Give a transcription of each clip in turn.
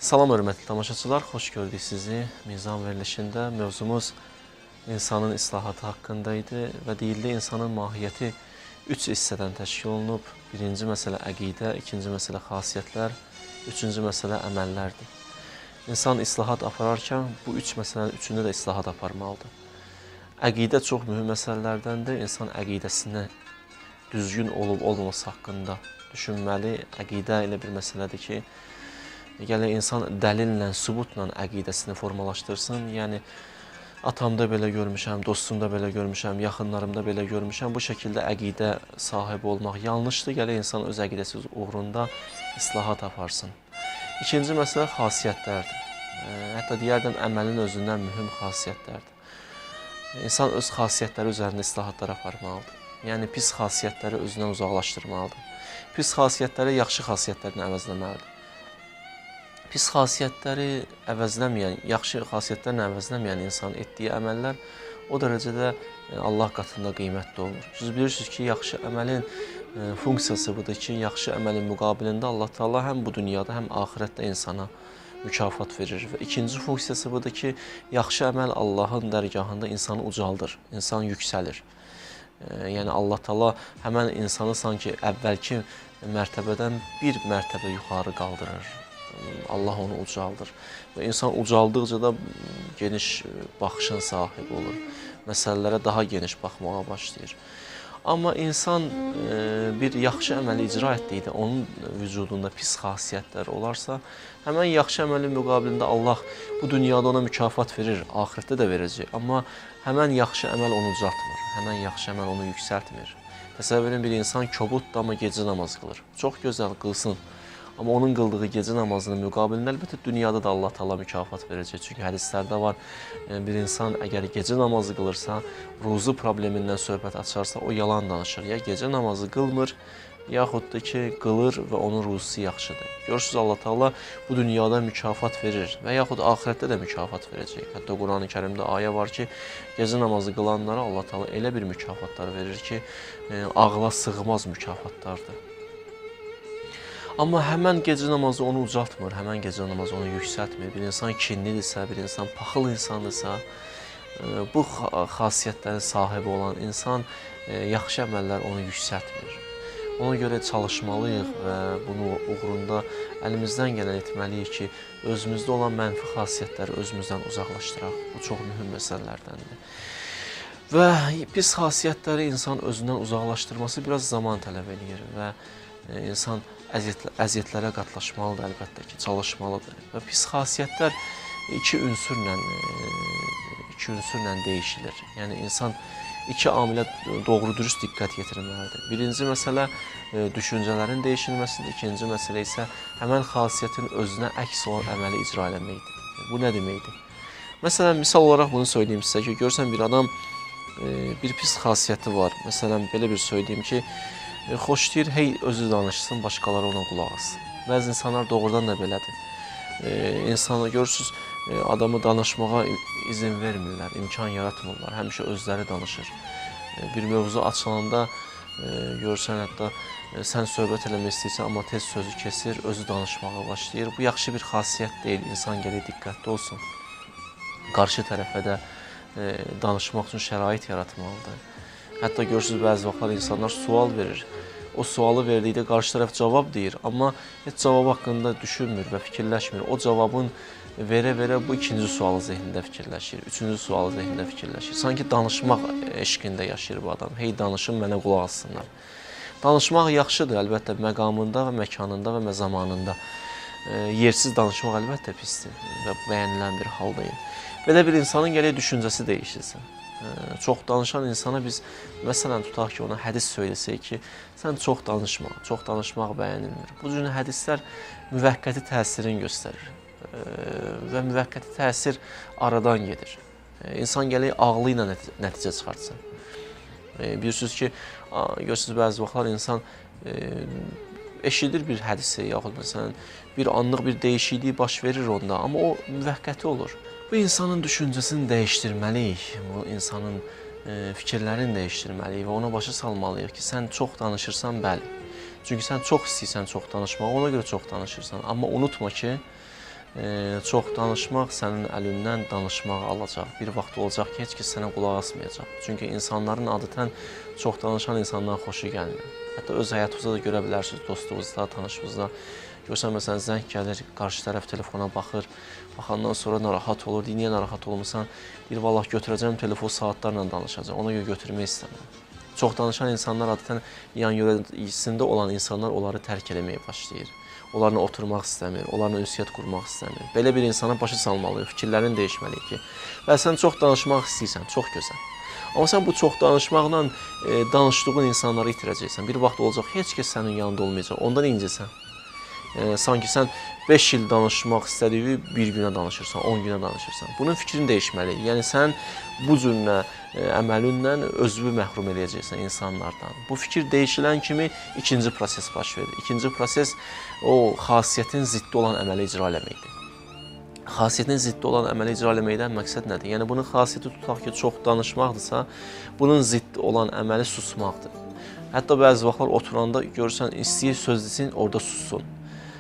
Salam hörmətli tamaşaçılar, xoş gördük sizi. Mizan verilişində mövzumuz insanın islahatı haqqında idi və deyildi insanın mahiyyəti 3 hissədən təşkil olunub. Birinci məsələ əqidə, ikinci məsələ xasiyyətlər, üçüncü məsələ əməllərdir. İnsan islahat apararkən bu 3 məsələnin üçündə də islahat aparmalıdır. Əqidə çox mühüm məsələlərdəndir. İnsan əqidəsinə düzgün olub-olmaması haqqında düşünməli. Əqidə elə bir məsələdir ki, gələ insan dəlillə, sübutla əqidəsini formalaşdırsın. Yəni, atamda belə görmüşəm, dostumda belə görmüşəm, yaxınlarımda belə görmüşəm. Bu şəkildə əqidə sahibi olmaq yanlışdır. Gələ insan öz əqidəsi uğrunda islahat aparsın. İkinci məsələ xasiyyətlərdir. Hətta deyərdim, əməlin özündən mühüm xasiyyətlərdir. İnsan öz xasiyyətləri üzərində islahatlar aparmalıdır. Yəni, pis xasiyyətləri özündən uzaqlaşdırmalıdır. Pis xasiyyətləri yaxşı xasiyyətlərini əvəzləməlidir. Pis xasiyyətləri əvəzləməyən, yaxşı xasiyyətlərini əvəzləməyən insanın etdiyi əməllər o dərəcədə Allah qatında qiymətli olur. Siz bilirsiniz ki, yaxşı əməlin funksiyası budur ki, yaxşı əməlin müqabilində Allah Teala həm bu dünyada, həm axirətdə insana mükafat verir. Və ikinci funksiyası budur ki, yaxşı əməl Allahın dərgahında insanı ucaldır, insan yüksəlir. Yəni, Allah Teala həmən insanı sanki əvvəlki mərtəbədən bir mərtəbə yuxarı qaldırır. Allah onu ucaldır və insan ucaldıqca da geniş baxışın sahibi olur. Məsələlərə daha geniş baxmağa başlayır. Amma insan bir yaxşı əməli icra etdikdə onun vücudunda pis xasiyyətlər olarsa, həmən yaxşı əməlin müqabilində Allah bu dünyada ona mükafat verir, axirətdə də verəcək. Amma həmən yaxşı əməl onu ucaltmır, həmən yaxşı əməl onu yüksəltmir. Təsəvvür edin, bir insan kobuddur, amma gecə namaz qılır. Çox gözəl qılsın. Amma onun qıldığı gecə namazının müqabilində əlbəttə dünyada da Allah Teala mükafat verəcək. Çünki hədislərdə var, bir insan əgər gecə namazı qılırsa, ruzu problemindən söhbət açarsa, o yalan danışır. Ya gecə namazı qılmır, yaxud da ki, qılır və onun ruzusu yaxşıdır. Görürsünüz, Allah Teala bu dünyada mükafat verir və yaxud axirətdə də mükafat verəcək. Hətta Quran-ı Kərimdə ayə var ki, gecə namazı qılanlara Allah Teala elə bir mükafatlar verir ki, ağla sığmaz mükafatlardır. Amma həmən gecə namazı onu ucaltmır, həmən gecə namazı onu yüksəltmir. Bir insan kinlidirsə, bir insan paxıl insandırsa, bu xasiyyətlərin sahibi olan insan yaxşı əməllər onu yüksəltmir. Ona görə çalışmalıyıq və bunu uğrunda əlimizdən gələn etməliyik ki, özümüzdə olan mənfi xasiyyətləri özümüzdən uzaqlaşdıraq. Bu çox mühüm məsələlərdəndir. Və pis xasiyyətləri insan özündən uzaqlaşdırması biraz zaman tələb edir və insan əziyyətlərə qatlaşmalıdır, əlbəttə ki, çalışmalıdır. Və pis xasiyyətlər iki ünsürlə dəyişilir. Yəni, insan iki amilə doğru-dürüst diqqət yetirməlidir. Birinci məsələ düşüncələrin dəyişilməsidir, ikinci məsələ isə həmən xasiyyətin özünə əks olan əməli icra eləməkdir. Bu nə deməkdir? Məsələn, misal olaraq bunu söyləyeyim sizə ki, görsən bir adam bir pis xasiyyəti var. Məsələn, belə bir söyləyeyim ki, xoşlayır, hey özü danışsın, başqaları ona qulaq assın. Bəzi insanlar doğrudan da belədir. İnsanlar görürsünüz, adamı danışmağa izin vermirlər, imkan yaratmırlar, həmişə özləri danışır. Bir mövzu açılanda görürsən, hətta sən söhbət eləmək istəyirsən, amma tez sözü kesir, özü danışmağa başlayır. Bu yaxşı bir xasiyyət deyil, insan gələk diqqətli olsun. Qarşı tərəfə də danışmaq üçün şərait yaratmalıdır. Hətta görürsünüz, bəzi vaxtlar insanlar sual verir. O sualı verdikdə qarşı tərəf cavab deyir, amma heç cavab haqqında düşünmür və fikirləşmir. O cavabın verə-verə bu ikinci sualı zehnində fikirləşir, üçüncü sualı zehnində fikirləşir. Sanki danışmaq eşqində yaşayır bu adam. Hey danışın, mənə qulaq assınlar. Danışmaq yaxşıdır, əlbəttə, məqamında və məkanında və zamanında. Yersiz danışmaq əlbəttə pisdir və bəyənilən bir hal deyil. Belə bir insanın gələk düşüncəsi dəyişilsin. Çox danışan insana biz, məsələn, tutaq ki, ona hədis söyləsək ki, sən çox danışma, çox danışmaq bəyənilmir. Bu cür hədislər müvəqqəti təsirini göstərir və müvəqqəti təsir aradan gedir. İnsan gələk ağlı ilə nəticə çıxartsın. Bilirsiniz ki, görürsünüz, bəzi vaxtlar insan eşidir bir hədisi, yaxud məsələn, bir anlıq bir dəyişiklik baş verir onda, amma o müvəqqəti olur. Bu insanın düşüncəsini dəyişdirməliyik, bu insanın fikirlərini dəyişdirməliyik və ona başa salmalıyıq ki, sən çox danışırsan, bəli. Çünki sən çox istəyirsən çox danışmağı, ona görə çox danışırsan. Amma unutma ki, Çox danışmaq sənin əlindən danışmağı alacaq. Bir vaxt olacaq ki, heç kəs sənə qulaq asmayacaq. Çünki insanların adətən çox danışan insandan xoşu gəlmir. Hətta öz həyatınızda da görə bilərsiniz, dostunuzda, tanışınızda. Görsən, məsələn, zəng gəlir, qarşı tərəf telefona baxır, baxandan sonra narahat olur. Niyə narahat olmursan? Deyir, vallah götürəcəm, telefon saatlarla danışacaq. Ona görə götürmək istəmirəm. Çox danışan insanlar adətən yan-yörəsində olan insanlar onları tərk eləməyə başlayır. Onlarla oturmaq istəmir, onlarla ünsiyyət qurmaq istəmir. Belə bir insana başa salmalıyıq, fikirlərini dəyişməliyik ki, və sən çox danışmaq istəyirsən, çox gözəl. Amma sən bu çox danışmaqla danışdığın insanları itirəcəksən. Bir vaxt olacaq, heç kəs sənin yanında olmayacaq, ondan incəsən. Sanki sən 5 il danışmaq istədiyi bir günə danışırsan, 10 günə danışırsan. Bunun fikrini dəyişməliyik. Yəni sən bu cürlə əməlinlə özünü məhrum edəcəksən insanlardan. Bu fikir dəyişilən kimi ikinci proses baş verir. İkinci proses o xasiyyətin ziddi olan əməli icra eləməkdir. Xasiyyətin ziddi olan əməli icra eləməkdən məqsəd nədir? Yəni bunun xasiyyəti tutaq ki, çox danışmaqdırsa, bunun ziddi olan əməli susmaqdır. Hətta bəzi vaxtlar oturanda görürsən, istəyir söz desin, orada sussun.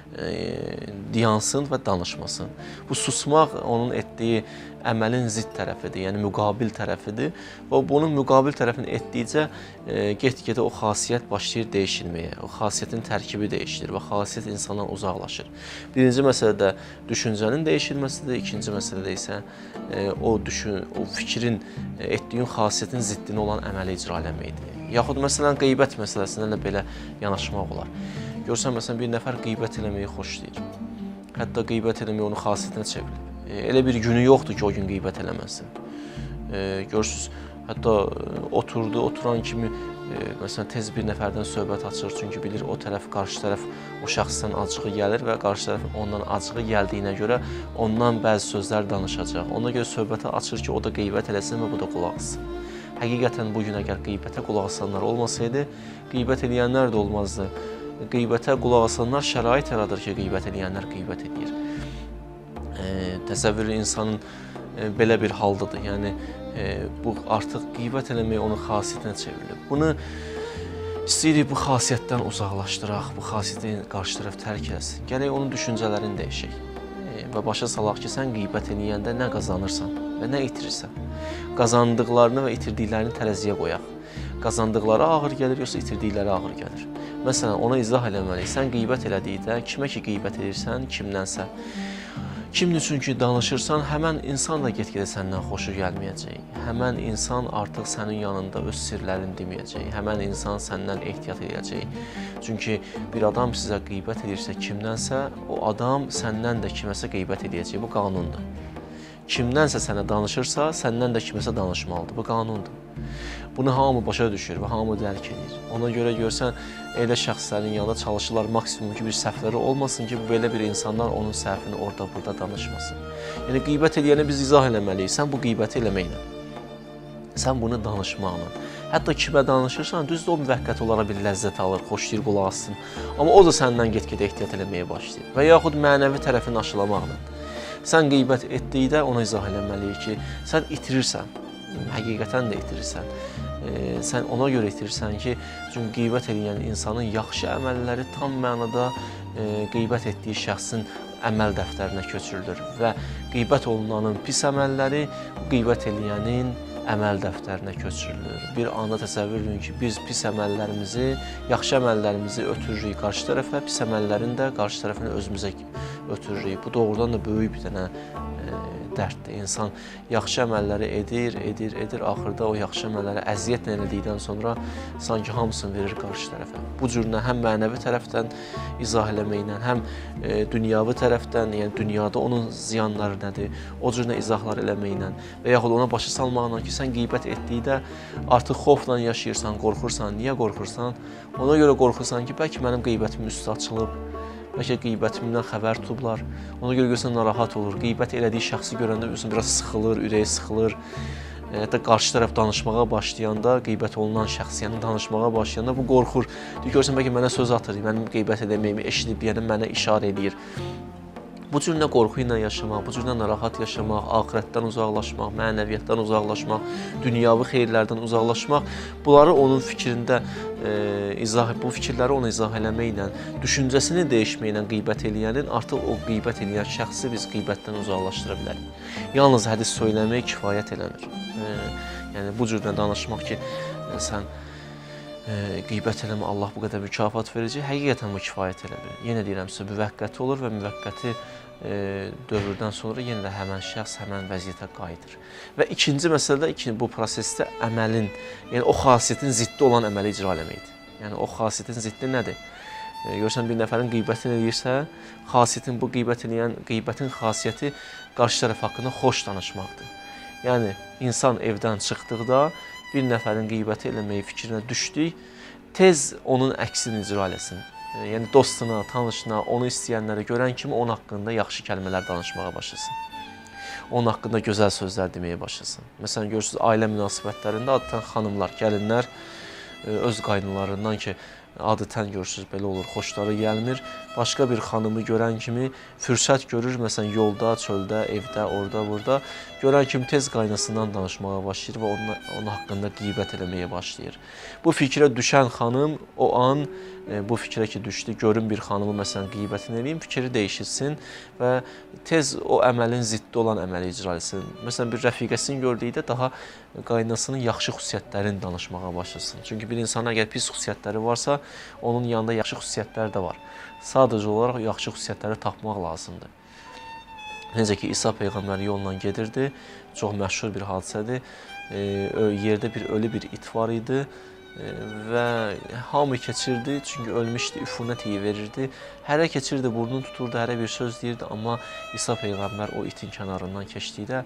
Dayansın və danışmasın. Bu susmaq onun etdiyi əməlin zidd tərəfidir, yəni müqabil tərəfidir. Və bunun müqabil tərəfini etdikcə get-gedə o xasiyyət başlayır dəyişilməyə. O xasiyyətin tərkibi dəyişilir və xasiyyət insandan uzaqlaşır. Birinci məsələdə düşüncənin dəyişilməsidir, ikinci məsələdə isə o fikrin etdiyin xasiyyətin ziddinə olan əməli icra eləməkdir. Yaxud məsələn qeybət məsələsində də belə yanaşmaq olar. Görsən, məsələn, bir nəfər qeybət eləməyi xoşlayır. Hətta qeybət eləməyi onun xasiyyətinə çevrilib. Elə bir günü yoxdur ki, o gün qeybət eləməsin. Görürsünüz, hətta oturan kimi, məsələn, tez bir nəfərdən söhbət açır. Çünki bilir, o tərəf, qarşı tərəf o şəxsdən acığı gəlir və qarşı tərəf ondan acığı gəldiyinə görə ondan bəzi sözlər danışacaq. Ona görə söhbəti açır ki, o da qeybət eləsin və bu da qulaq assın. Həqiqətən bugün əgər qeybətə qulaq asanlar olmasaydı, qeybət eləyənlər də olmazdı. Qeybətə qulaq asanlar şərait yaradır ki, qeybət eləyənlər qeybət edir. Təsəvvür insanın belə bir haldadır. Yəni, bu artıq qeybət eləmək onun xasiyyətinə çevrilir. Bunu istəyirik bu xasiyyətdən uzaqlaşdıraq, bu xasiyyəti qarşı tərəf tərk eləsin. Gərək onun düşüncələrini dəyişək və başa salaq ki, sən qeybət eləyəndə nə qazanırsan və nə itirirsən. Qazandıqlarını və itirdiklərini tərəziyə qoyaq. Qazandıqları ağır gəlir, yoxsa itirdikləri ağır gəlir. Məsələn, ona izah eləməliyik. Sən qeybət elədikdə, kimə ki qeybət edirsən, kimdənsə. Kimin üçün ki danışırsan, həmən insan da get-gedə səndən xoşu gəlməyəcək. Həmən insan artıq sənin yanında öz sirlərini deməyəcək. Həmən insan səndən ehtiyat edəcək. Çünki bir adam sizə qeybət edirsə kimdənsə, o adam səndən də kiməsə qeybət edəcək. Bu qanundur. Kimdənsə sənə danışırsa, səndən də kiməsə danışmalıdır. Bu qanundur. Bunu hamı başa düşür və hamı dərk edir. Ona görə görsən, elə şəxslərin yanında çalışırlar maksimum ki, bir səhvləri olmasın ki, belə bir insanlar onun səhvini orada-burada danışmasın. Yəni, qeybət eləyəni biz izah eləməliyik. Sən bu qeybəti eləməklə, sən bunu danışmaqla. Hətta kimə danışırsan, düzdür o müvəqqəti olaraq bir ləzzət alır, xoşlayır, qulaq assın. Amma o da səndən get-gedə ehtiyat eləməyə başlayır. Və yaxud mənəvi tərəfini aşılamaqla. Sən qeybət etdikdə ona izah eləməliyik ki, sən itirirsən, həqiqətən də itirirsən. Sən ona görə itirirsən ki, çünki qeybət edən insanın yaxşı əməlləri tam mənada qeybət etdiyi şəxsin əməl dəftərinə köçürülür və qeybət olunanın pis əməlləri qeybət edənin əməl dəftərinə köçürülür. Bir anda təsəvvür edin ki, biz pis əməllərimizi, yaxşı əməllərimizi ötürürük qarşı tərəfə, pis əməllərini də qarşı tərəfini özümüzə ötürürük. Bu doğrudan da böyük bir dənə dərddir. İnsan yaxşı əməlləri edir, axırda o yaxşı əməlləri əziyyətlə elədikdən sonra sanki hamısını verir qarşı tərəfə. Bu cürlə həm mənəvi tərəfdən izah eləməklə, həm dünyavi tərəfdən, yəni dünyada onun ziyanları nədir, o cürlə izahlar eləməklə və yaxud ona başa salmaqla ki, sən qeybət etdikdə artıq xofla yaşayırsan, qorxursan. Niyə qorxursan? Ona görə qorxursan ki, bəlkə mənim qeybətimin üstü açılıb, bəlkə qeybətimdən xəbər tutublar. Ona görə görsən narahat olur. Qeybət elədiyi şəxsi görəndə biraz sıxılır, ürəyi sıxılır. Hətta qarşı tərəf danışmağa başlayanda, qeybət olunan şəxs, yəni danışmağa başlayanda bu qorxur. Deyir, görsən bəlkə mənə söz atır, mənim qeybət edəməyimi eşidib, yəni mənə işarə edir. Bu cür nə qorxu ilə yaşamaq, bu cür nə narahat yaşamaq, axirətdən uzaqlaşmaq, mənəviyyatdan uzaqlaşmaq, dünyavi xeyirlərdən uzaqlaşmaq, bunları onun fikrində bu fikirləri ona izah eləməklə, düşüncəsini dəyişməklə qeybət eləyənin artıq o qeybət eləyən şəxsi biz qeybətdən uzaqlaşdıra bilərik. Yalnız hədis söyləmək kifayət eləmir. Yəni bu cür danışmaq ki, sən qeybət eləmə, Allah bu qədər mükafat verəcək, həqiqətən bu kifayət eləmir. Yenə deyirəm sizə, müvəqqəti olur və müvəqqəti dövrdən sonra yenə də həmən şəxs həmən vəziyyətə qayıdır. Və ikinci məsələdə bu prosesdə əməlin, yəni o xasiyyətin ziddi olan əməli icra eləməkdir. Yəni o xasiyyətin ziddi nədir? Görürsən, bir nəfərin qeybətini eləyirsə, bu qeybətin xasiyyəti qarşı tərəf haqqında xoş danışmaqdır. Yəni insan evdən çıxdıqda bir nəfərin qeybəti eləməyi fikrinə düşdük, tez onun əksini icra eləsin. Yəni dostuna, tanışına, onu istəyənlərə görən kimi onun haqqında yaxşı kəlmələr danışmağa başlasın. Onun haqqında gözəl sözlər deməyə başlasın. Məsələn, görürsünüz, ailə münasibətlərində adətən xanımlar, gəlinlər öz qaydalarından ki, adətən görürsünüz, belə olur, xoşları gəlmir. Başqa bir xanımı görən kimi fürsət görür, məsələn, yolda, çöldə, evdə, orada, burada. Görən kimi tez qaynasından danışmağa başlayır və onun haqqında qeybət eləməyə başlayır. Bu fikrə düşən xanım o an bu fikrə ki düşdü, görün bir xanımı məsələn qeybətini eləyim, fikri dəyişilsin və tez o əməlin ziddi olan əməli icra etsin. Məsələn, bir rəfiqəsini gördükdə daha qaynasının yaxşı xüsusiyyətlərini danışmağa başlasın. Çünki bir insanın əgər pis xüsusiyyətləri varsa, onun yanında yaxşı xüsusiyyətlər də var. Sadəcə olaraq yaxşı xüsusiyyətləri tapmaq lazımdır. Necə ki, İsa Peyğəmbər yolla gedirdi, çox məşhur bir hadisədir. Yerdə ölü bir it var idi və hamı keçirdi, çünki ölmüşdü, üfunət iyi verirdi. Hərə keçirdi, burnunu tuturdu, hərə bir söz deyirdi, amma İsa Peyğəmbər o itin kənarından keçdikdə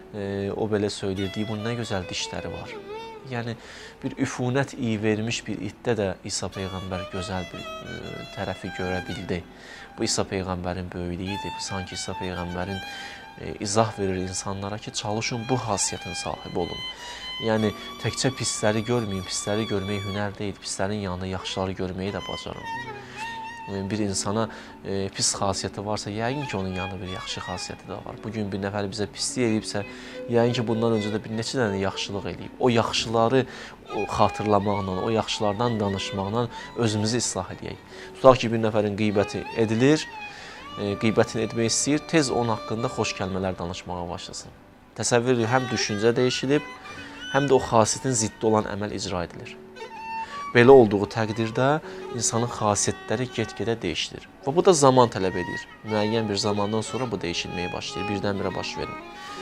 o belə söyləyirdi, bunun nə gözəl dişləri var. Yəni, bir üfunət iyi vermiş bir itdə də İsa Peyğəmbər gözəl bir tərəfi görə bildi. Bu İsa Peyğəmbərin böyüklüyüdür. Sanki İsa Peyğəmbərin izah verir insanlara ki, çalışın bu xasiyyətin sahibi olun. Yəni, təkcə pisləri görməyin, pisləri görmək hünər deyil, pislərin yanında yaxşıları görməyi də bacarın. Bir insana pis xasiyyəti varsa, yəqin ki, onun yanında bir yaxşı xasiyyəti də var. Bugün bir nəfər bizə pislik eləyibsə, yəqin ki, bundan öncə də bir neçə dənə yaxşılıq eləyib. O yaxşıları xatırlamaqla, o yaxşılardan danışmaqla özümüzü islah edəyik. Tutaq ki, bir nəfərin qeybəti edilir, qeybətini etmək istəyir, tez onun haqqında xoş kəlmələr danışmağa başlasın. Təsəvvür edin, həm düşüncə dəyişilib, həm də o xasiyyətin ziddi olan əməl icra edilir. Belə olduğu təqdirdə insanın xasiyyətləri get-gedə dəyişilir. Və bu da zaman tələb edir. Müəyyən bir zamandan sonra bu dəyişilməyə başlayır, birdən-birə baş verir.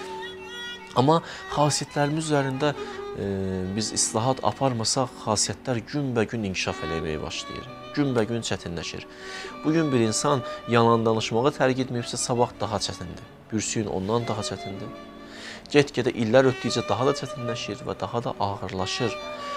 Amma xasiyyətlərimiz üzərində biz islahat aparmasaq, xasiyyətlər günbəgün inkişaf eləməyə başlayır. Günbəgün çətinləşir. Bugün bir insan yalan danışmağa tərk etməyibsə, sabah daha çətindir. Bürsü gün ondan daha çətindir. Get-gedə illər ötdükcə daha da çətinləşir və daha da ağırlaşır.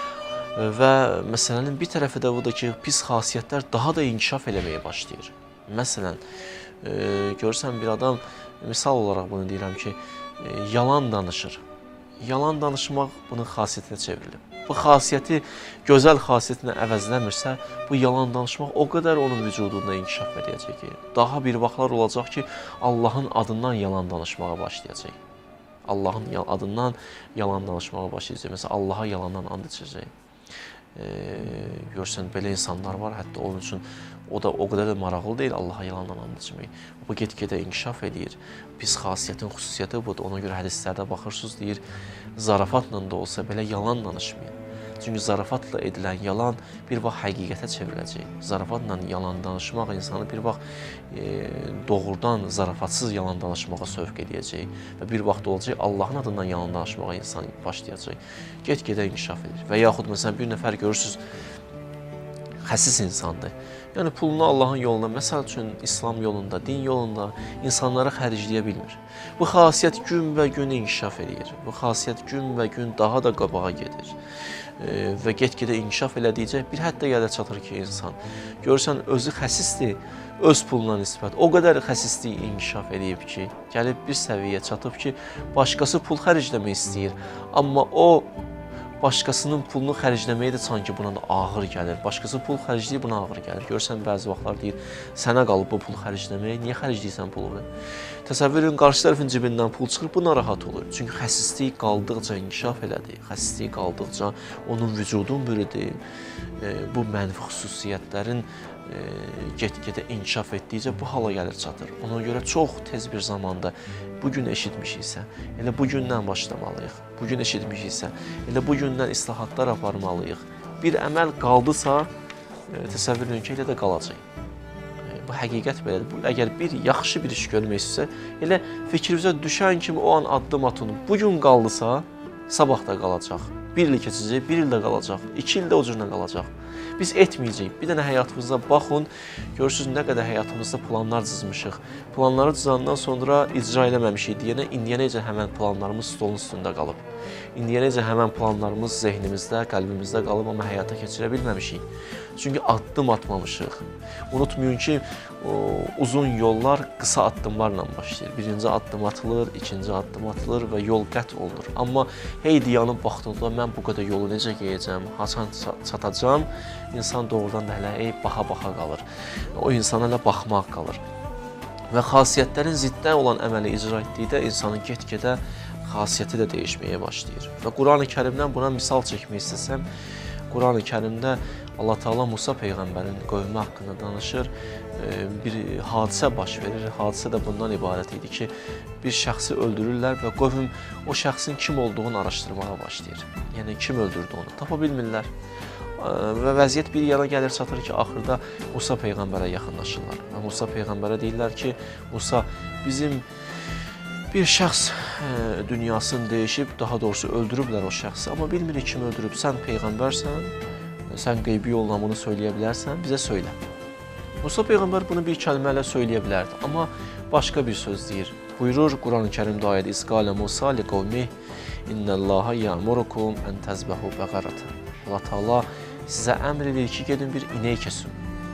Və məsələnin bir tərəfi də budur ki, pis xasiyyətlər daha da inkişaf eləməyə başlayır. Məsələn, görürsən bir adam, misal olaraq bunu deyirəm ki, yalan danışır. Yalan danışmaq bunun xasiyyətinə çevrilib. Bu xasiyyəti gözəl xasiyyətinə əvəzləmirsə, bu yalan danışmaq o qədər onun vücudunda inkişaf edəcək ki, daha bir vaxtlar olacaq ki, Allahın adından yalan danışmağa başlayacaq. Allahın adından yalan danışmağa başlayacaq. Məsələn, Allaha yalandan and içəcək. Görürsən, belə insanlar var, hətta onun üçün o da o qədər də maraqlı deyil Allaha yalandan and içmək. Bu get-gedə inkişaf edir. Pis xasiyyətin xüsusiyyəti budur. Ona görə hədislərdə baxırsınız, deyir, zarafatla da olsa belə yalan danışmayın. Çünki zarafatla edilən yalan bir vaxt həqiqətə çevriləcək. Zarafatla yalan danışmaq insanı bir vaxt doğrudan zarafatsız yalan danışmağa sövq edəcək. Və bir vaxt olacaq Allahın adından yalan danışmağa insan başlayacaq. Get-gedə inkişaf edir. Və yaxud məsələn bir nəfər görürsünüz, xəsis insandır. Yəni pulunu Allahın yolunda, məsəl üçün İslam yolunda, din yolunda insanlara xərcləyə bilmir. Bu xasiyyət günbəgün inkişaf edir. Bu xasiyyət günbəgün daha da qabağa gedir. Və get-gedə inkişaf elədikcə bir həddə gələ çatır ki, insan görürsən özü xəsisdir, öz puluna nisbət o qədər xəsislik inkişaf edib ki, gəlib bir səviyyəyə çatıb ki, başqası pul xərcləmək istəyir, amma o başqasının pulunu xərcləməyə də sanki buna da ağır gəlir. Başqası pul xərcləyir, buna ağır gəlir. Görsən bəzi vaxtlar deyir, sənə qalıb bu pul xərcləməyə, niyə xərcləyirsən pulunu? Təsəvvür edin, qarşı tərəfin cibindən pul çıxır, bu narahat olur. Çünki xəsislik qaldıqca inkişaf elədi, xəsislik qaldıqca onun vücudun bürüdü. Bu mənfi xüsusiyyətlərin get-gedə inkişaf etdikcə bu hala gəlir çatır. Ona görə çox tez bir zamanda bugün eşitmişiksə, elə bugündən başlamalıyıq. Bugün eşitmişiksə, elə bugündən islahatlar aparmalıyıq. Bir əməl qaldısa, təsəvvür edin ki, elə də qalacaq. Bu həqiqət belədir. Bu, əgər bir yaxşı bir iş görmək istəyirsə, elə fikrinizə düşən kimi o an addım atın. Bugün qaldısa, sabah da qalacaq. Bir il keçəcək, bir il də qalacaq, 2 il də o cürlə qalacaq. Biz etməyəcəyik. Bir dənə həyatımıza baxın, görürsünüz nə qədər həyatımızda planlar cızmışıq. Planları cızandan sonra icra eləməmişik deyənə, indiyə necə həmən planlarımız stolun üstündə qalıb. İndiyə necə həmən planlarımız zehnimizdə, qəlbimizdə qalıb, amma həyata keçirə bilməmişik. Çünki addım atmamışıq. Unutmayın ki, uzun yollar qısa addımlarla başlayır. Birinci addım atılır, ikinci addım atılır və yol qət olunur. Amma hey dayanıb baxdığında mən bu qədər yolu necə geyəcəm, haçan çatacam, insan doğrudan da hələ baxa-baxa qalır. O insana hələ baxmaq qalır. Və xasiyyətlərin ziddən olan əməli icra etdikdə insanın get-gedə xasiyyəti də dəyişməyə başlayır. Və Quran-ı Kərimdən buna misal çəkmək istəsəm, Quran-ı Kərimdə Allah Teala Musa peyğəmbərin qövmü haqqında danışır. Bir hadisə baş verir. Hadisə də bundan ibarət idi ki, bir şəxsi öldürürlər və qövm o şəxsin kim olduğunu araşdırmağa başlayır. Yəni kim öldürdü onu? Tapa bilmirlər. Və vəziyyət bir yana gəlir çatır ki, axırda Musa peyğəmbərə yaxınlaşırlar. Və Musa peyğəmbərə deyirlər ki, Musa, bizim bir şəxs dünyasını dəyişib, daha doğrusu öldürüblər o şəxsi, amma bilmirik kim öldürüb. Sən peyğəmbərsən, sən qeybi yolla bunu söyləyə bilərsən, bizə söylə. Musa peyğəmbər bunu bir kəlmə ilə söyləyə bilərdi, amma başqa bir söz deyir. Buyurur Quran-ı Kərimdə ayədə İsqalə Musa li qavmi İnnəllaha ya'murukum ən təzbəhu bəqərətən. Allah Teala sizə əmr edir ki, gedin bir inək kəsin.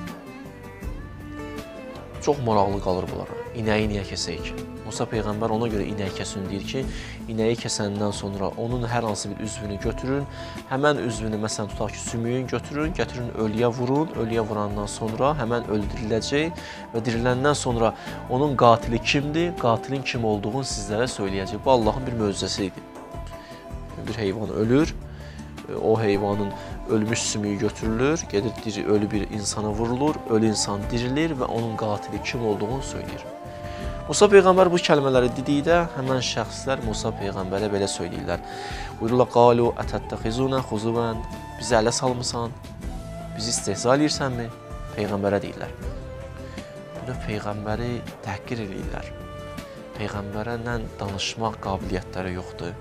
Çox maraqlı qalır bunlara. İnəyi niyə kəsək? Musa peyğəmbər ona görə inəyi kəsin deyir ki, inəyi kəsəndən sonra onun hər hansı bir üzvünü götürün, həmən üzvünü məsələn tutaq ki, sümüyün götürün, gətirin ölüyə vurun, ölüyə vurandan sonra həmən öldürüləcək və diriləndən sonra onun qatili kimdir, qatilin kim olduğunu sizlərə söyləyəcək. Bu Allahın bir möcüzəsi idi. Bir heyvan ölür, o heyvanın ölmüş sümüyü götürülür, gedir ölü bir insana vurulur, ölü insan dirilir və onun qatili kim olduğunu söyləyir. Musa peyğəmbər bu kəlmələri dedikdə həmən şəxslər Musa peyğəmbərə belə söyləyirlər. Buyururlar: "Qalu atəttəxizuna xuzuvən." Bizi ələ salmısan? Bizi istehza edirsənmi? Peyğəmbərə deyirlər. Bunu peyğəmbəri təhqir edirlər. Peyğəmbərlə danışmaq qabiliyyətləri yoxdur.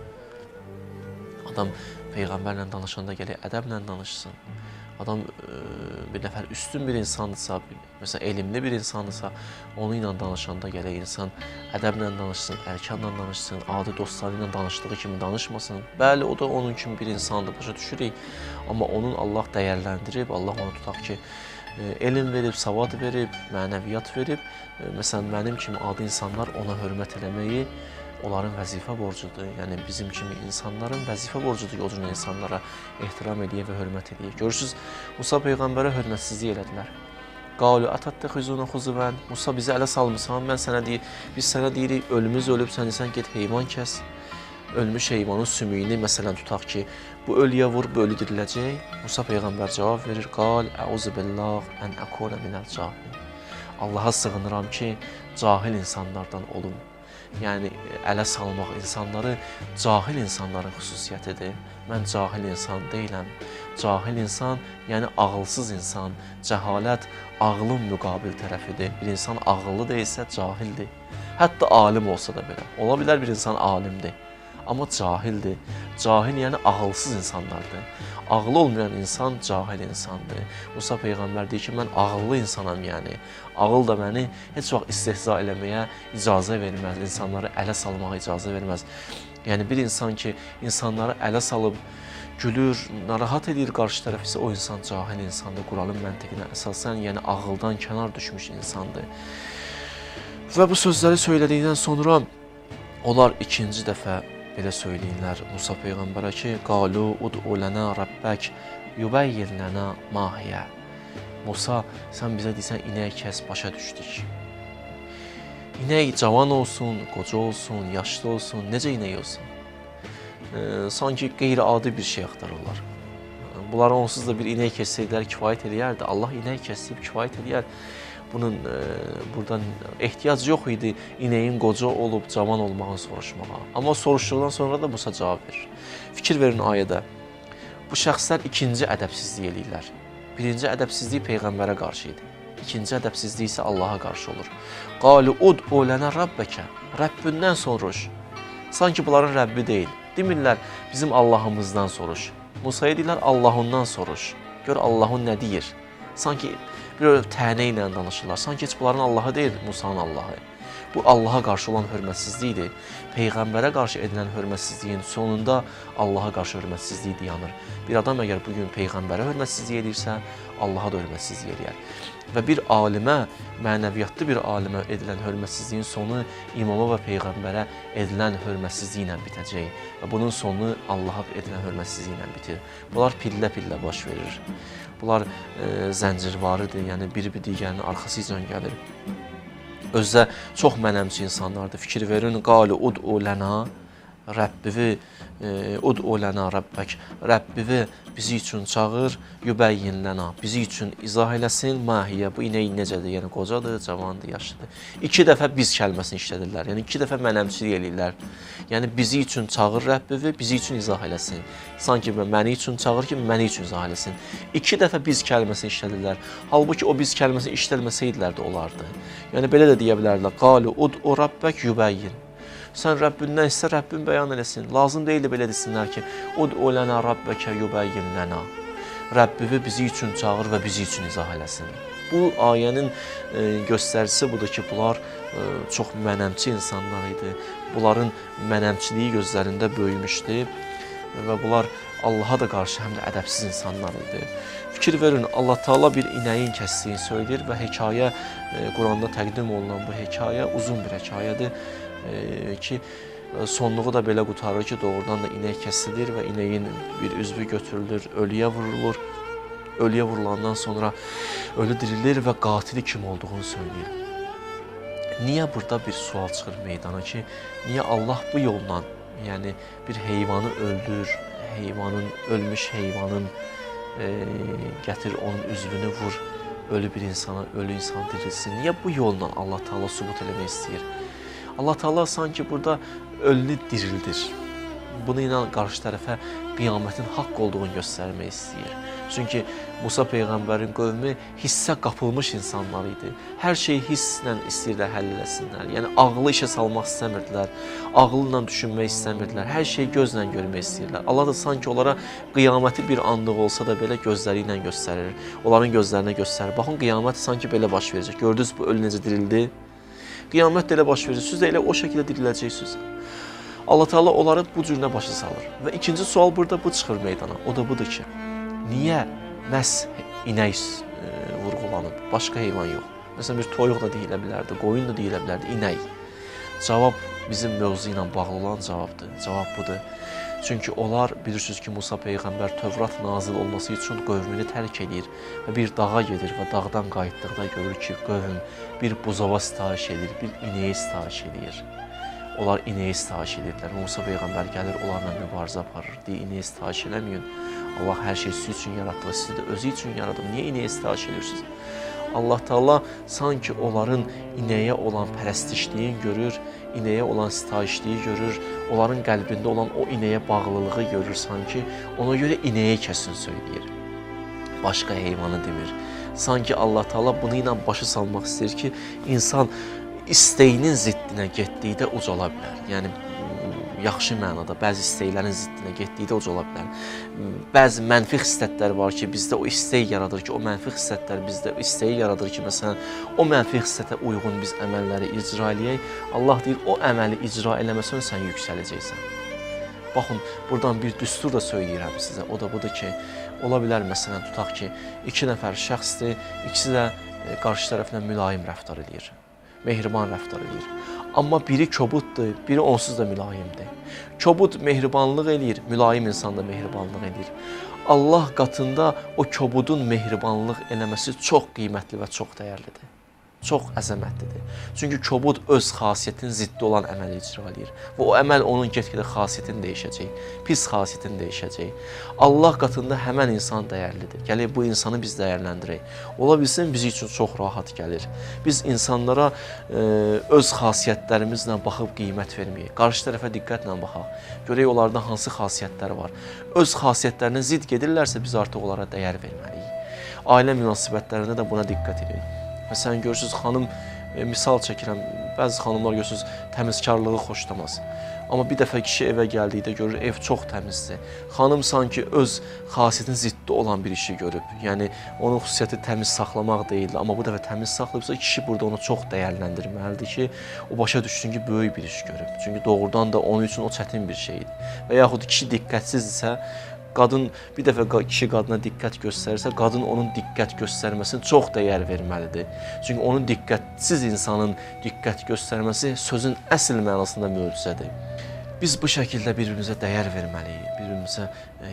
Adam peyğəmbərlə danışanda gələk ədəblə danışsın. Adam bir nəfər üstün bir insandırsa, məsələn elmli bir insandırsa, onu ilə danışanda gələk insan ədəblə danışsın, ərkanla danışsın, adi dostları ilə danışdığı kimi danışmasın. Bəli, o da onun kimi bir insandır, başa düşürük. Amma onun Allah dəyərləndirib, Allah onu tutaq ki, elm verib, savad verib, mənəviyyat verib. Məsələn, mənim kimi adi insanlar ona hörmət eləməyi onların vəzifə borcudur. Yəni bizim kimi insanların vəzifə borcudur ki, o cür insanlara ehtiram edir və hörmət edir. Görürsüz, Musa peyğəmbərə hörmətsizlik elədilər. Qalu atəttəxizuna xuzuvən. Musa bizi ələ salmısan, biz sənə deyirik, ölümüz ölüb, sən get heyvan kəs. Ölmüş heyvanın sümüyünü məsələn tutaq ki, bu ölüyə vur, bu ölü diriləcək. Musa peyğəmbər cavab verir: "Qal əuzu billah ən əkuna minəl cahil." Allaha sığınıram ki, cahil insanlardan olum. Yəni, ələ salmaq insanları cahil insanların xüsusiyyətidir. Mən cahil insan deyiləm. Cahil insan, yəni ağılsız insan. Cəhalət ağlın müqabil tərəfidir. Bir insan ağıllı deyilsə cahildir. Hətta alim olsa da belə. Ola bilər bir insan alimdir, amma cahildir. Cahil yəni ağılsız insanlardır. Ağlı olmayan insan cahil insandır. Musa peyğəmbər deyir ki, mən ağıllı insanam yəni. Ağıl da məni heç vaxt istehza eləməyə icazə verməz, insanları ələ salmağa icazə verməz. Yəni bir insan ki, insanları ələ salıb gülür, narahat edir qarşı tərəf isə o insan cahil insandır. Quranın məntiqinə əsasən, yəni ağıldan kənar düşmüş insandır. Və bu sözləri söylədikdən sonra onlar ikinci dəfə belə söyləyirlər Musa peyğəmbərə ki, qalu ud'u lana rabbak yubayyin lana ma hiya. Musa, sən bizə desən inək kəs, başa düşdük. İnək cavan olsun, qoca olsun, yaşlı olsun, necə inək olsun? Sanki qeyri-adi bir şey axtarırlar. Bunlara onsuz da bir inək kəssəydilər kifayət edərdi. Allah inək kəssib kifayət edər. Bunun buradan ehtiyac yox idi inəyin qoca olub cavan olmağını soruşmağa. Amma soruşduqdan sonra da Musa cavab verir. Fikir verin ayədə. Bu şəxslər ikinci ədəbsizlik eləyirlər. Birinci ədəbsizlik peyğəmbərə qarşı idi. İkinci ədəbsizlik isə Allaha qarşı olur. Qalu ud'u lana rabbaka. Rəbbindən soruş. Sanki bunların Rəbbi deyil. Demirlər bizim Allahımızdan soruş. Musaya deyirlər Allahından soruş. Gör Allahın nə deyir. Sanki bir tənə ilə danışırlar. Sanki heç bunların Allahı deyil, Musanın Allahı. Bu Allaha qarşı olan hörmətsizlikdir. Peyğəmbərə qarşı edilən hörmətsizliyin sonunda Allaha qarşı hörmətsizlik dayanır. Bir adam əgər bugün Peyğəmbərə hörmətsizlik edirsə, Allaha da hörmətsizlik edir. Və bir alimə, mənəviyyatlı bir alimə edilən hörmətsizliyin sonu imama və Peyğəmbərə edilən hörmətsizliklə bitəcək. Və bunun sonu Allaha edilən hörmətsizliklə bitir. Bunlar pillə-pillə baş verir. Bunlar zəncirvarıdır, yəni biri-bir digərinin arxasıca gəlir. Özdə çox mənəmçi insanlardır. Fikir verin, qalu ud'u lana Rəbbivi ud'u lana rabbak. Rəbbivi bizi üçün çağır, yubayyin lana. Bizi üçün izah eləsin, mahiyyə. Bu inək necədir? Yəni qocadır, cavandır, yaşlıdır. 2 dəfə biz kəlməsini işlədirlər. Yəni 2 dəfə mənəmçilik eləyirlər. Yəni bizi üçün çağır Rəbbivi, bizi üçün izah eləsin. Sanki məni üçün çağır ki, məni üçün izah eləsin. 2 dəfə biz kəlməsini işlədirlər. Halbuki o biz kəlməsini işlətməsəydilər də olardı. Yəni belə də deyə bilərdilər. Qalu ud'u rabbak yubayyin. Sən Rəbbindən istə, Rəbbin bəyan eləsin. Lazım deyil belə desinlər ki, ud'u lana rabbaka yubayyin lana. Rəbbivi bizi üçün çağır və bizi üçün izah eləsin. Bu ayənin göstəricisi budur ki, bunlar çox mənəmçi insanlar idi. Bunların mənəmçiliyi gözlərində böyümüşdü və bunlar Allaha da qarşı həm də ədəbsiz insanlar idi. Fikir verin, Allah Taala bir inəyin kəsdiyini söyləyir və hekayə, Quranda təqdim olunan bu hekayə uzun bir hekayədir. Ki sonluğu da belə qutarır ki, doğrudan da inək kəsilir və inəyin bir üzvü götürülür, ölüyə vurulur. Ölüyə vurulandan sonra ölü dirilir və qatili kim olduğunu söyləyir. Niyə burada bir sual çıxır meydana ki, niyə Allah bu yolla, yəni bir heyvanı öldür, ölmüş heyvanın gətir onun üzvünü vur, ölü bir insana, ölü insan dirilsin. Niyə bu yolla Allah Taala sübut eləmək istəyir? Allah Taala sanki burada ölünü dirildir. Bunu ilə qarşı tərəfə qiyamətin haqq olduğunu göstərmək istəyir. Çünki Musa peyğəmbərin qövmü hissə qapılmış insanlar idi. Hər şeyi hisslə istəyirlər həll eləsinlər. Yəni ağlı işə salmaq istəmirdilər, ağılla düşünmək istəmirdilər. Hər şeyi gözlə görmək istəyirlər. Allah da sanki onlara qiyaməti bir anlıq olsa da belə gözləri ilə göstərir. Onların gözlərinə göstərir. Baxın, qiyamət sanki belə baş verəcək. Gördünüz bu ölü necə dirildi? Qiyamət də elə baş verir. Siz də elə o şəkildə diriləcəksiniz. Allah Teala onları bu cürünə başa salır. Və ikinci sual burada bu çıxır meydana. O da budur ki, niyə məhz inək vurğulanıb, başqa heyvan yox? Məsələn, bir toyuq da deyilə bilərdi, qoyun da deyilə bilərdi, inək. Cavab bizim mövzu ilə bağlı olan cavabdır. Cavab budur. Çünki onlar, bilirsiniz ki, Musa peyğəmbər Tövrat nazil olması üçün qövmünü tərk edir və bir dağa gedir və dağdan qayıtdıqda görür ki, qövm bir buzova sitayiş edir, bir inəyə sitayiş edir. Onlar inəyə sitayiş edirlər. Musa peyğəmbər gəlir, onlarla mübarizə aparır. Deyir, inəyə sitayiş eləməyin. Allah hər şey siz üçün yaratdı, sizi də özü üçün yaradıb. Niyə inəyə sitayiş edirsiniz? Allah Taala sanki onların inəyə olan pərəstişliyin görür, inəyə olan sitayişliyi görür, onların qəlbində olan o inəyə bağlılığı görür sanki, ona görə inəyə kəsin söyləyir. Başqa heyvanı demir. Sanki Allah Taala bunu ilə başa salmaq istəyir ki, insan istəyinin ziddinə getdikdə ucala bilər. Yəni yaxşı mənada bəzi istəklərin ziddinə getdikdə ucala bilər. Bəzi mənfi xislətlər var ki, bizdə o istək yaradır ki, o mənfi xislətlər bizdə istəyi yaradır ki, məsələn, o mənfi xislətə uyğun biz əməlləri icra eləyək. Allah deyir, o əməli icra eləməsən sən yüksələcəksən. Baxın, buradan bir düstur da söyləyirəm sizə. O da budur ki, ola bilər məsələn, tutaq ki, 2 nəfər şəxsdir, ikisi də qarşı tərəflə mülayim rəftar edir. mehriban rəftar eləyir. Amma biri kobuddur, biri onsuz da mülayimdir. Kobud mehribanlıq eləyir, mülayim insan da mehribanlıq eləyir. Allah qatında o kobudun mehribanlıq eləməsi çox qiymətli və çox dəyərlidir. Çox əzəmətlidir. Çünki kobud öz xasiyyətinin ziddi olan əməli icra edir. Və o əməl onun get-gedə xasiyyətini dəyişəcək, pis xasiyyətini dəyişəcək. Allah qatında həmən insan dəyərlidir. Gələk bu insanı biz dəyərləndirək. Ola bilsin bizim üçün çox rahat gəlir. Biz insanlara öz xasiyyətlərimizlə baxıb qiymət verməyək. Qarşı tərəfə diqqətlə baxaq. Görək onlarda hansı xasiyyətləri var. Öz xasiyyətlərinə zid gedirlərsə biz artıq onlara dəyər verməliyik. Ailə münasibətlərində də buna diqqət edin. Məsələn, görürsünüz, xanım, misal çəkirəm, bəzi xanımlar görürsünüz, təmizkarlığı xoşlamaz. Amma bir dəfə kişi evə gəldikdə görür, ev çox təmizdir. Xanım sanki öz xasiyyətin ziddi olan bir işi görüb. Yəni, onun xüsusiyyəti təmiz saxlamaq deyildi. Amma bu dəfə təmiz saxlayıbsa, kişi burada onu çox dəyərləndirməlidir ki, o başa düşsün ki, böyük bir iş görüb. Çünki doğrudan da onun üçün o çətin bir şeydir. Və yaxud kişi diqqətsizdirsə, qadın bir dəfə kişi qadına diqqət göstərirsə, qadın onun diqqət göstərməsinə çox dəyər verməlidir. Çünki onun diqqətsiz insanın diqqət göstərməsi sözün əsl mənasında möcüzədir. Biz bu şəkildə bir-birimizə dəyər verməliyik, bir-birimizə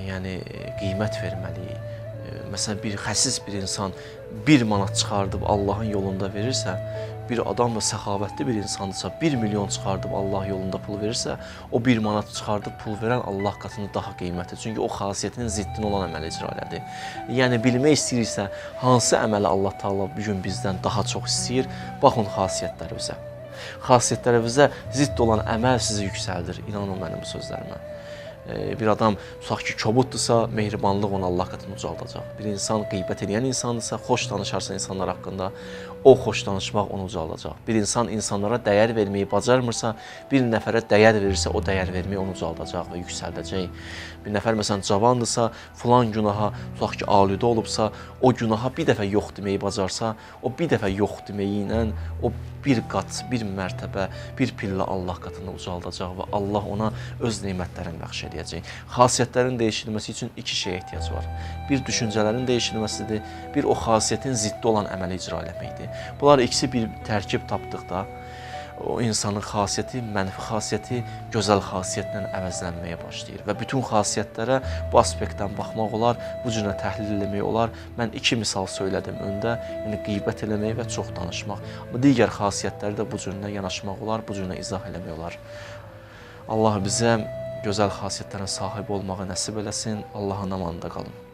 qiymət verməliyik. Məsələn, bir xəsis bir insan 1 manat çıxardıb Allahın yolunda verirsə, bir adam da səxavətli bir insandırsa, 1 milyon çıxardıb Allah yolunda pul verirsə, o 1 manat çıxardıb pul verən Allah qatında daha qiymətlidir. Çünki o xasiyyətinin ziddin olan əməl icra elədir. Yəni, bilmək istəyirsə, hansı əməli Allah Taala bu gün bizdən daha çox istəyir, baxın xasiyyətlərimizə. Xasiyyətlərimizə zidd olan əməl sizi yüksəldir. İnanın mənim bu sözlərimə. Bir adam tutaq ki, kobuddursa, mehribanlıq onu Allah qatında ucaldacaq. Bir insan qeybət edən insandırsa, xoş danışarsa insanlar haqqında, o xoş danışmaq onu ucaldacaq. Bir insan insanlara dəyər verməyi bacarmırsa, bir nəfərə dəyər verirsə, o dəyər verməyi onu ucaldacaq və yüksəldəcək. Bir nəfər məsələn cavandırsa, filan günaha tutaq ki, aludə olubsa, o günaha bir dəfə yox deməyi bacarsa, o bir dəfə yox deməyi ilə o bir qat, bir mərtəbə, bir pillə Allah qatında ucaldacaq və Allah ona öz nemətlərini bəxş edəcək. Xasiyyətlərin dəyişilməsi üçün 2 şeyə ehtiyac var. Bir düşüncələrin dəyişilməsidir, bir o xasiyyətin ziddi olan əməli icra eləməkdir. Bunlar ikisi bir tərkib tapdıqda o insanın xasiyyəti, mənfi xasiyyəti gözəl xasiyyətlə əvəzlənməyə başlayır və bütün xasiyyətlərə bu aspektdən baxmaq olar, bu cürə təhlil eləmək olar. Mən 2 misal söylədim öndə, yəni qeybət eləmək və çox danışmaq. Bu digər xasiyyətləri də bu cürə yanaşmaq olar, bu cürə izah eləmək olar. Allah bizə gözəl xasiyyətlərə sahib olmağı nəsib eləsin. Allahın amanında qalın.